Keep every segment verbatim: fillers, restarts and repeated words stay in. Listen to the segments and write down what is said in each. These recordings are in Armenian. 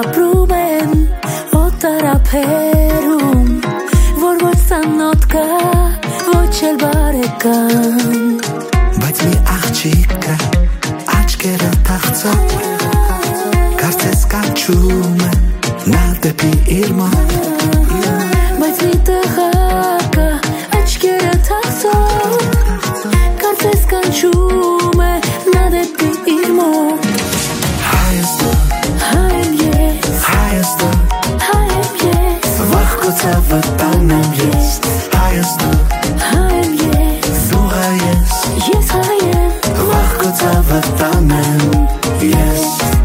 ապրում են օտարափերում, որ ոչ ծանոթ կա, ոչ էլ բարեկամ, բայց մի աղջիկ կա, աչքերը թախծող, կարծես կանչում է նա դեպի իր մոտ, բայց մի տղա կա, աչքերը թախծող, կարծես կանչում է նա դեպի իր մոտ. Հայ ես դու, հայ եմ ես, հայ ես դու, հայ եմ ես, վախ քո ցավը տանեմ ես, հայ ես դու, հայ եմ ես, դու հայ ես, ես հայ եմ, վախ քո ցավը տանեմ ես.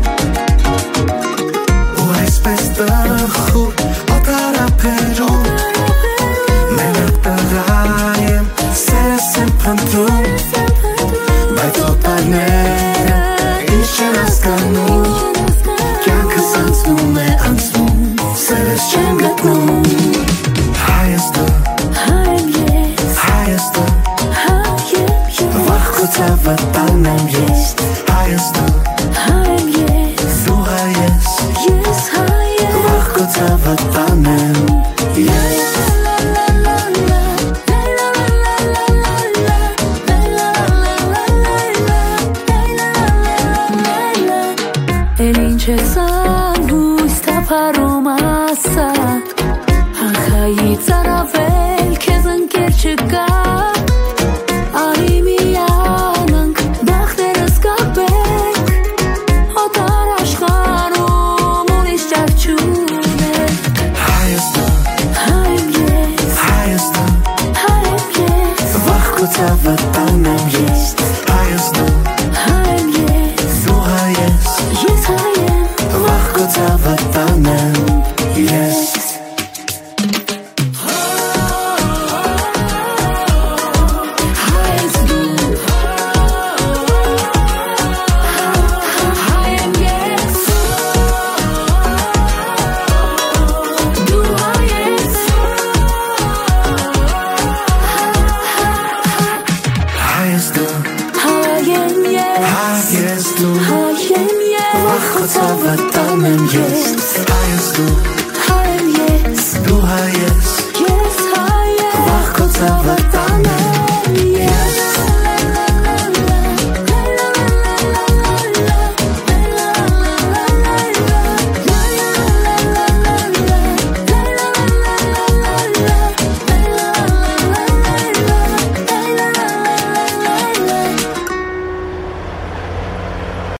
Ու այսպես տխուր օտարափերում, մենակ տղա եմ, սերս եմ փնտրում, բայց օտարները ինչ չեն հասկանում, կյանքս անցնում է անցնում, սերս չեմ գտնում. Հայ ես դու, հայ եմ ես, հայ ես դու, հայ եմ ես, վախ քո ցավը տանեմ ես, հայ ես դու, հայ եմ ես, դու հայ ես, ես հայ եմ, վախ քո ցավը տանեմ ես. Էլ ինչ ես անգույս թափառում ասա, հանքայից առավել քեզ ընկեր չկա, արի միանանք բախտերս կապենք, օտար աշխարհում ուրիշ ճար չունենք. Հայ ես դու, Հայ եմ ես, հայ ես դու, հայ եմ ես, վախ քո ցավը տանեմ ես, հայ ես դու, հայ եմ ես, դու հայ ես, ես հայ եմ, վախ քո ցավը տանեմ ես. հայ ես դու, հայ եմ ես, դու հայ ես, Հայ ես դու, հայ եմ ես, հայ ես դու, հայ եմ ես, վախ քո ցավը տանեմ ես, հայ ես դու, հայ եմ ես, դու հայ ես, ես հայ եմ, վախ քո ցավը